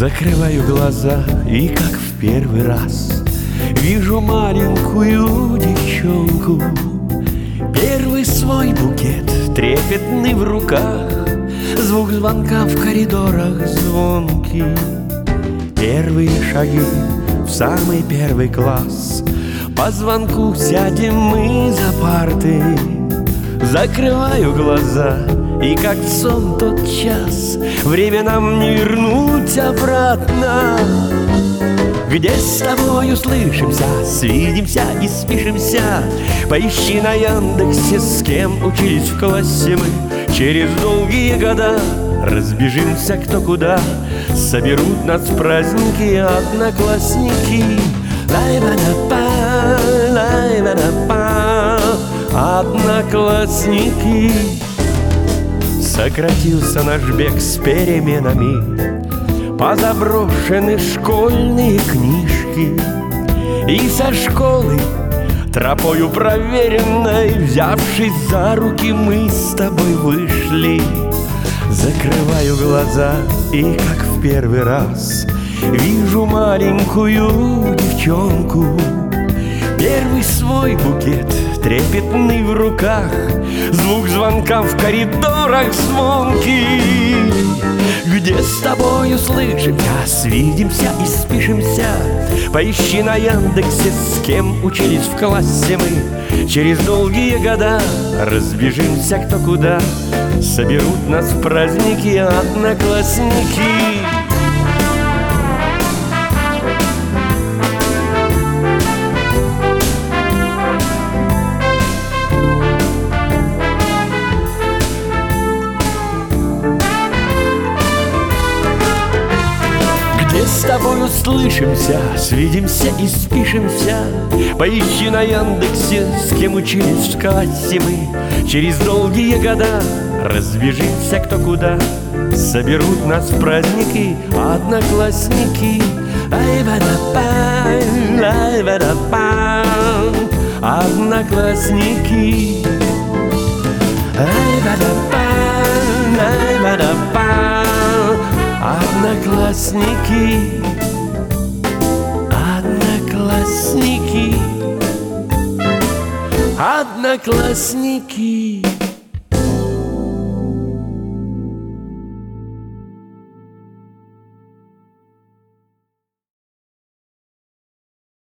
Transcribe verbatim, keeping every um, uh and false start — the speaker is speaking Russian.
Закрываю глаза и, как в первый раз, вижу маленькую девчонку. Первый свой букет трепетный в руках, звук звонка в коридорах звонкий. Первые шаги в самый первый класс, по звонку сядем мы за парты. Закрываю глаза, и как сон тот час, время нам не вернуть обратно. Где с тобой услышимся, свидимся и спишемся. Поищи на Яндексе, с кем учились в классе мы. Через долгие года разбежимся кто куда, соберут нас праздники одноклассники. Лай-ва-да-па, лай-ва-да-па, одноклассники. Сократился наш бег с переменами, позаброшены школьные книжки. И со школы тропою проверенной, взявшись за руки, мы с тобой вышли. Закрываю глаза и, как в первый раз, вижу маленькую девчонку. Первый свой букет трепетный в руках, звук звонка в коридорах звонкий. Где с тобой услышимся, свидимся и спишемся. Поищи на Яндексе, с кем учились в классе мы. Через долгие года разбежимся кто куда, соберут нас в праздники одноклассники. Где с тобой услышимся, свидимся и спишемся. Поищи на Яндексе, с кем учились в классе мы. Через долгие года разбежимся кто куда, соберут нас в праздники одноклассники. Ай-ва-да-па, ай-ва-да-па, одноклассники. Ай-ва-да-па, ай-ва-да-па, одноклассники, одноклассники, одноклассники.